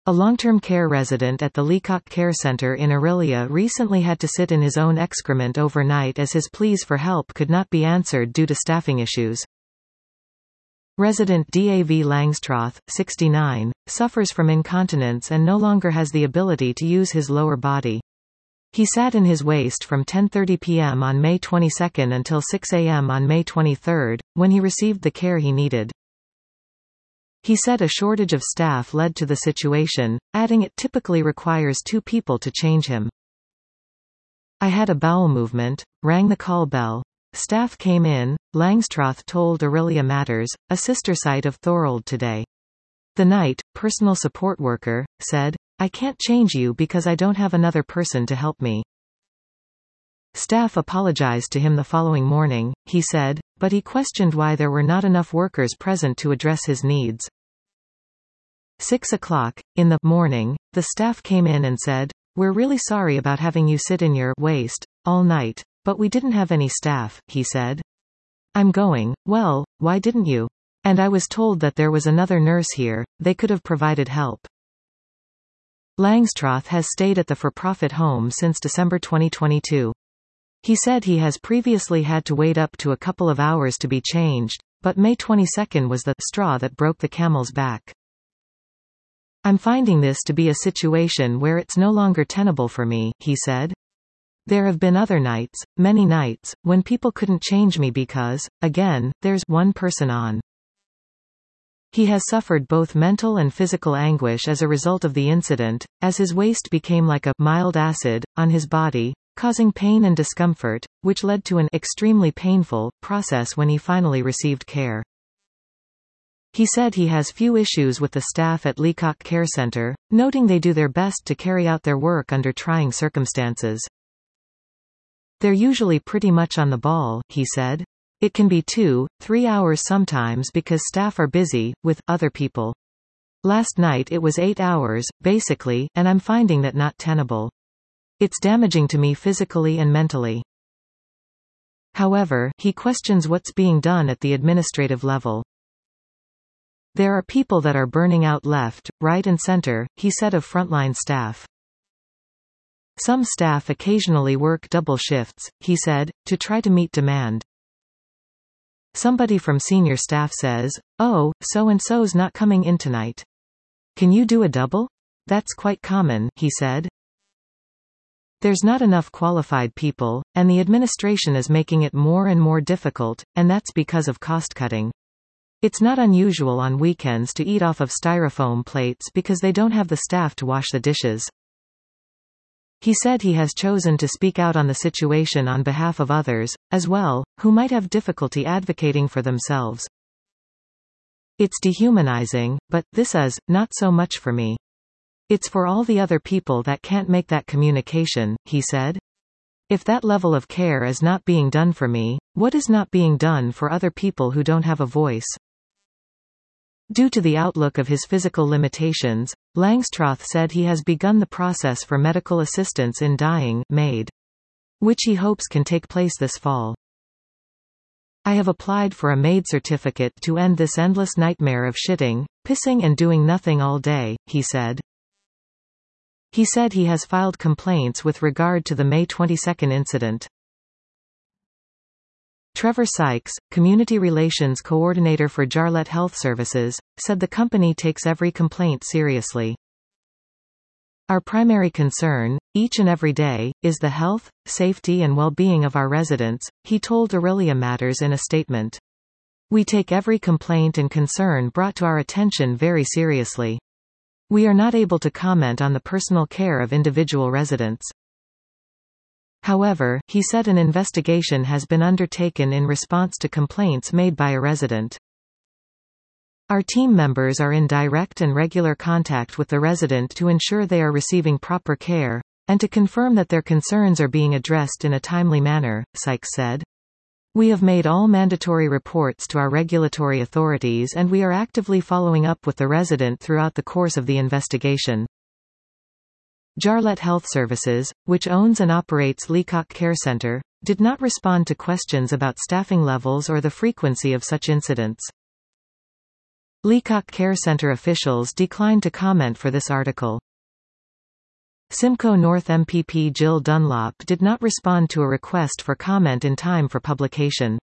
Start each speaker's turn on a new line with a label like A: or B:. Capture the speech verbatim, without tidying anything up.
A: A long-term care resident at the Leacock Care Centre in Orillia recently had to sit in his own excrement overnight as his pleas for help could not be answered due to staffing issues. Resident Dav Langstroth, sixty-nine, suffers from incontinence and no longer has the ability to use his lower body. He sat in his waste from ten thirty p m on May twenty-second until six a m on May twenty-third, when he received the care he needed. He said a shortage of staff led to the situation, adding it typically requires two people to change him. I had a bowel movement, rang the call bell. Staff came in, Langstroth told Orillia Matters, a sister site of Thorold today. The night, personal support worker, said, "I can't change you because I don't have another person to help me." Staff apologized to him the following morning, he said, but he questioned why there were not enough workers present to address his needs. Six o'clock, in the morning, the staff came in and said, "We're really sorry about having you sit in your waste all night, but we didn't have any staff," he said. "I'm going, well, why didn't you? And I was told that there was another nurse here, they could have provided help." Langstroth has stayed at the for-profit home since December twenty twenty-two. He said he has previously had to wait up to a couple of hours to be changed, but May twenty-second was the straw that broke the camel's back. "I'm finding this to be a situation where it's no longer tenable for me," he said. "There have been other nights, many nights, when people couldn't change me because, again, there's one person on." He has suffered both mental and physical anguish as a result of the incident, as his waste became like a mild acid on his body, causing pain and discomfort, which led to an extremely painful process when he finally received care. He said he has few issues with the staff at Leacock Care Centre, noting they do their best to carry out their work under trying circumstances. "They're usually pretty much on the ball," he said. "It can be two, three hours sometimes because staff are busy, with other people. Last night it was eight hours, basically, and I'm finding that not tenable. It's damaging to me physically and mentally." However, he questions what's being done at the administrative level. "There are people that are burning out left, right and center," he said of frontline staff. "Some staff occasionally work double shifts," he said, to try to meet demand. Somebody from senior staff says, "Oh, so-and-so's not coming in tonight. Can you do a double?" "That's quite common," he said. "There's not enough qualified people, and the administration is making it more and more difficult, and that's because of cost-cutting. It's not unusual on weekends to eat off of styrofoam plates because they don't have the staff to wash the dishes." He said he has chosen to speak out on the situation on behalf of others, as well, who might have difficulty advocating for themselves. "It's dehumanizing, but this is not so much for me. It's for all the other people that can't make that communication," he said. "If that level of care is not being done for me, what is not being done for other people who don't have a voice?" Due to the outlook of his physical limitations, Langstroth said he has begun the process for medical assistance in dying MAID, which he hopes can take place this fall. "I have applied for a MAID certificate to end this endless nightmare of shitting, pissing and doing nothing all day," he said. He said he has filed complaints with regard to the May twenty-second incident. Trevor Sykes, Community Relations Coordinator for Jarlette Health Services, said the company takes every complaint seriously. "Our primary concern, each and every day, is the health, safety and well-being of our residents," he told Orillia Matters in a statement. "We take every complaint and concern brought to our attention very seriously. We are not able to comment on the personal care of individual residents." However, he said an investigation has been undertaken in response to complaints made by a resident. "Our team members are in direct and regular contact with the resident to ensure they are receiving proper care, and to confirm that their concerns are being addressed in a timely manner," Sykes said. "We have made all mandatory reports to our regulatory authorities and we are actively following up with the resident throughout the course of the investigation." Jarlette Health Services, which owns and operates Leacock Care Centre, did not respond to questions about staffing levels or the frequency of such incidents. Leacock Care Centre officials declined to comment for this article. Simcoe North M P P Jill Dunlop did not respond to a request for comment in time for publication.